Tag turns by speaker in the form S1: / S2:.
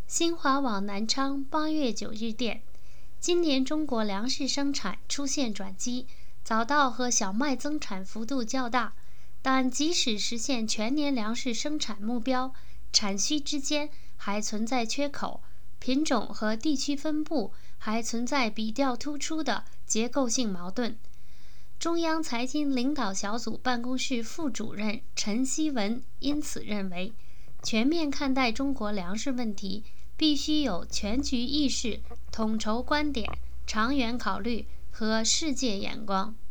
S1: 新华网南昌8月9日电，今年中国粮食生产出现转机，早稻和小麦增产幅度较大，但即使实现全年粮食生产目标，产需之间还存在缺口，品种和地区分布还存在比较突出的结构性矛盾。中央财经领导小组办公室副主任陈希文因此认为，全面看待中国粮食问题，必须有全局意识、统筹观点、长远考虑和世界眼光。